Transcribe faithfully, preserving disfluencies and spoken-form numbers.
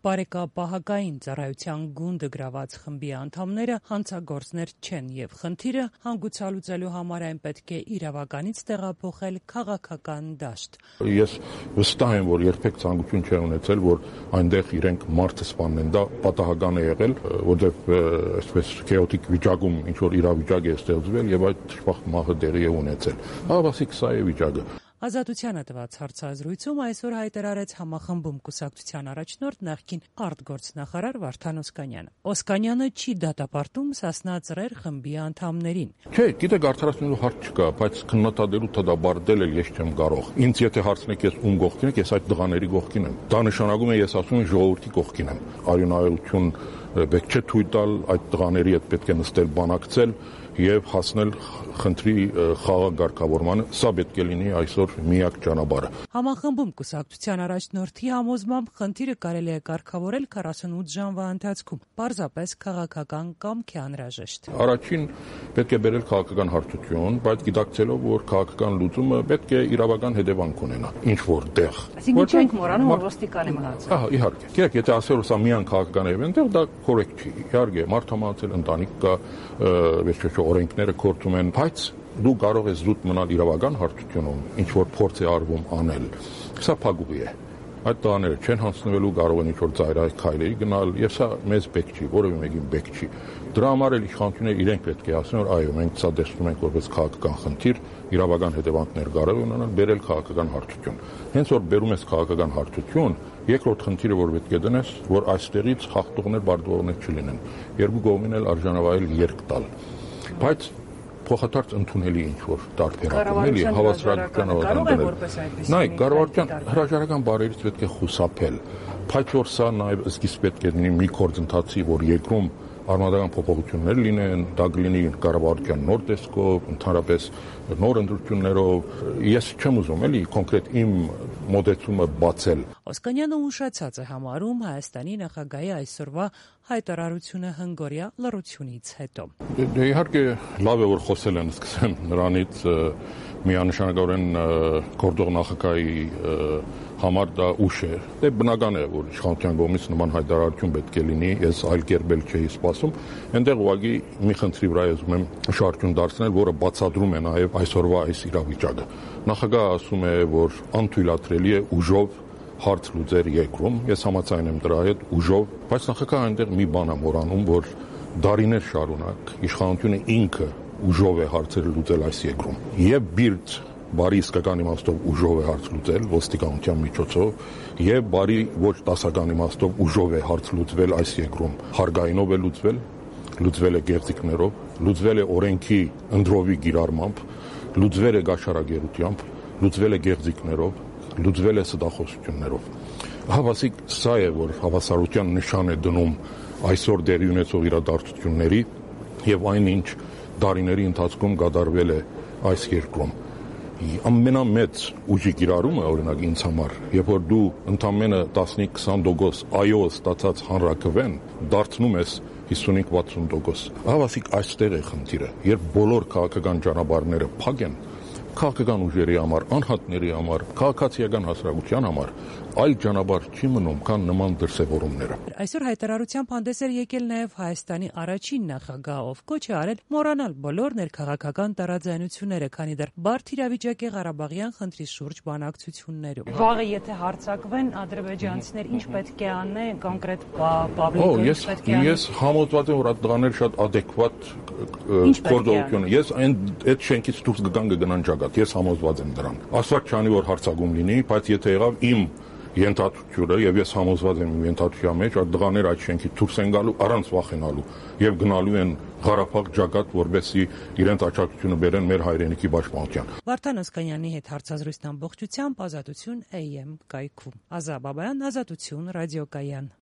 Բարեկապահակային ծառայության գունդը գրաված խմբի անդամները հանցագործներ չեն եւ խնդիրը հանգուցալուծելու համար այն պետք է իրավականից տեղափոխել քաղաքական դաշտ։ Ես վստահ եմ, որ երբեք ցանկություն չեն ունեցել, որ այնտեղ իրենք մարդը սպանեն, դա պատահական է եղել, որովհետեւ այսպես քեոտիկ վիճակում ինչ որ իրավիճակ է ստեղծվել եւ այդ թշվախ մահը տեղի է ունեցել։ Հավասիկ սա է վիճակը։ Ազատությանը տված հարցազրույցում այսօր հայտարարեց համախմբում կուսակցության առաջնորդ նախկին արտգործնախարար Վարդան Օսկանյանը։ Օսկանյանը չի դատապարտում Սասնա Ծռեր խմբի անդամներին։ Չէ, գիտեք, արդարացնելու հարց չկա, բայց քննադատելու դատապարտել էլ ես չեմ կարող։ Ինձ եթե հարցնեք ես ում կողքին եք, ես այդ դղաների կողքին եմ։ Դա նշանակում է ես ասում եմ ժողովրդի կողքին եմ։ Արյունայություն պետք չէ թույլ տալ այդ տղաների հետ պետք է նստել բանակցել եւ հասնել խնդրի խաղաղ ղեկավարմանը, սա պետք է լինի այսօր միակ ճանապարհը։ Համախմբում կուսակցության առաջնորդի համոզմամբ խնդիրը կարելի է կարգավորել քառասունութ ժամվա ընթացքում, պարզապես քաղաքական կամք է անհրաժեշտ։ Առաջին պետք է բերել քաղաքական հարթություն, բայց գիտակցելով, որ քաղաքական լուծումը պետք է իրավական հետևանք ունենա, ինչ որ տեղ։ Այսինքն չենք մոռանում, որ ոստիկան է մնացել։ Ահա, իհարկե։ Գիտեք, եթե ասել որ սա միան քաղաքական էվենտ է, դա կորեկտ չի։ Իհարկե, մարդամացել ընտանիք կա, վերջերս օրենքները կորթում են, բայց դու կարող ես զուտ մնալ իրավական հարթությունում, ինչ որ փորձ է արվում անել։ Սա փակուղի է։ Այդ տղաները չեն հանձնվելու, կարող են ինչ որ ծայրահեղ քայլերի գնալ, եւ սա մեզ պետք չի, որևէ մեկին պետք չի։ Դրա համար էլ իշխանությունները իրենք պետք է ասեն, որ այո, մենք սա տեսնում ենք որպես քաղաքական խնդիր, իրավական հետևանքներ կարող ունենալ, բերել քաղաքական հարթություն։ Հենց որ բերում ես քաղաքական հարթություն, երկրորդ խնդիրը որ պետք է դնես, որ այստեղից հաղթողներ բարդողներ չլինեն։ Երկու կողմին էլ արժանավայել երկ տալ։ Բայց փոխադարձ ընդունելի ինչ որ տարբերակում էլի հավասարական ավանդներ։ Նայ, կառավարության հրաժարական բարերից պետք է խուսափել, բայց որ սա նաև սկիզբ պետք է լինի մի գործընթացի, որ երկրում արմատական փոփոխություններ լինեն, դա կլինի կառավարության նոր տեսքով, ընդհանրապես նոր ընտրություններով։ Ես չեմ ուզում էլի կոնկրետ իմ մոտեցումը բացել։ Օսկանյանը ուշացած է համարում Հայաստանի նախագահի այսօրվա հայտարարությունը հնգօրյա լռությունից հետո։ Դե իհարկե լավ է որ խոսել են, սկսեմ նրանից միանշանակորեն գործող նախագահի համար դա ուշ է։ Դե բնական է որ իշխանության կողմից նման հայտարարություն պետք է լինի, ես այլ կերպել չէի սպասում։ Այնտեղ ուղղակի մի խնդրի վրա ես ուզում եմ շարժություն դարձնել, որը բացատրում է նաև այսօրվա այս իրավիճակը։ Նախագահը ասում է, որ անթույլատրելի է ուժով հարց լուծել երկրում, ես համաձայն եմ դրա հետ ուժով, բայց նախագահը այնտեղ մի բան է մոռանում, որ դարիներ շարունակ իշխանությունը ինքը ուժով է հարցերը լուծել այս երկրում։ Եվ բիրտ բարի իսկական իմաստով ուժով է հարց լուծել ոստիկանության միջոցով եւ բարի ոչ դասական իմաստով ուժով է հարց լուծվել այս երկրում։ Հարգայինով է լուծվել, լուծվել է գեղձիկներով, լուծվել է օրենքի ընդրովի գիրառմամբ, լուծվել է գաշարագերությամբ, լուծվել է գեղձիկներով, լուծվել է ստախոսություններով։ Հավասիկ սա է, որ հավասարության նշան է դնում այսօր դերի ունեցող իրադարձությունների եւ այնինչ դարիների ընթացքում կատարվել է այս երկրում։ Ամենամեծ ուժի կիրառումը օրինակ ինձ համար, երբ որ դու ընդամենը տասնհինգ քսան տոկոս այո ստացած հանրակրվեն, դարձնում ես հիսունհինգ վաթսուն տոկոս։ Հավասիկ այստեղ է խնդիրը, երբ բոլոր քաղաքական ճանապարհները փակ են, քաղաքական ուժերի համար, անհատների համար, քաղաքացիական հասարակության համար այլ ճանապարհ չի մնում, քան նման դրսևորումները։ Այսօր հայտարարությամբ հանդես էր եկել նաև Հայաստանի առաջին նախագահ, ով կոչ է արել մոռանալ բոլոր ներքաղաքական տարաձայնությունները, քանի դեռ բարդ իրավիճակ է Ղարաբաղյան խնդրի շուրջ բանակցություններում։ Վաղը եթե հարձակվեն ադրբեջանցիներ, ինչ պետք է անեն կոնկրետ Պավլիկը, ինչ պետք է անեն։ Ես համոզված եմ, որ այդ տղաները շատ ադեկվատ գործողություն են։ Ես այն այդ շենքից դուրս գան կգնան ճակատ։ Ես համոզված եմ դրան։ Աստված չանի որ հարձակում լինի, բայց եթե եղավ իմ ենթադրությունը եւ ես համոզված եմ իմ ենթադրության մեջ, այդ դղաները այդ շենքի դուրս են գալու առանց վախենալու եւ գնալու են Ղարաբաղ ճակատ, որովհետեւ իրենց աջակցությունը բերեն մեր հայրենիքի պաշտպանության։ Վարդան Օսկանյանի հետ հարցազրույցն ամբողջությամբ Ազատություն A M կայքում։ Ազա Բաբայան, Ազատություն ռադիոկայան։